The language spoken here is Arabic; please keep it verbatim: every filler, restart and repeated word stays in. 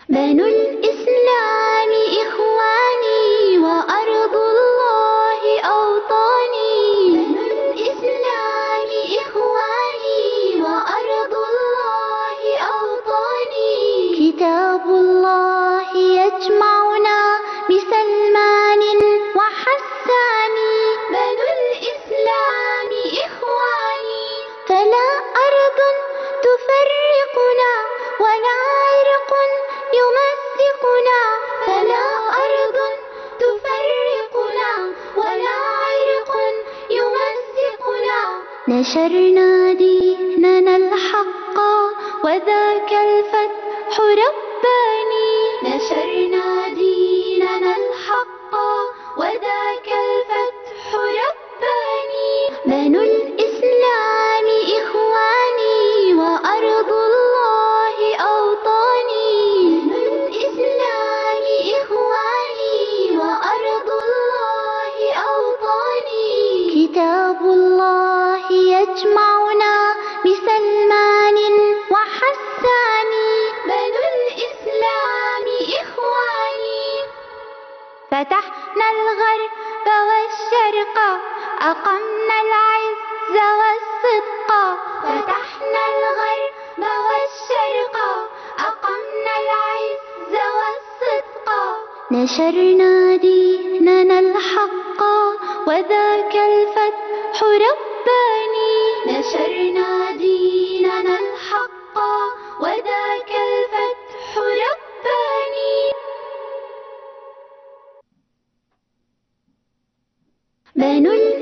بنو الإسلام إخواني وأرض الله أوطاني. بنو الإسلام إخواني وأرض الله أوطاني. كتاب الله يجمعنا بسلمان وحسان. بنو الإسلام إخواني فلا أرض تفرقنا ولا عرق يمزقنا. فلا أرض تفرقنا ولا عرق يمزقنا. نشرنا ديننا الحق وذاك الفتح رباني. نشرنا ديننا الحق وذاك الفتح رباني. بنو الإسلام إخواني وأرض الله أوطاني. بنو الإسلام إخواني وأرض الله أوطاني. كتاب الله يجمعنا بسلمان وحسان. بنو الإسلام إخواني فتحنا الغرب والشرق أقمنا العز والصدق. فتحنا الغرب والشرق أقمنا العز والصدق. نشرنا ديننا الحق وذاك الفتح رباني. نشرنا ديننا الحق وذاك الفتح رباني. بنو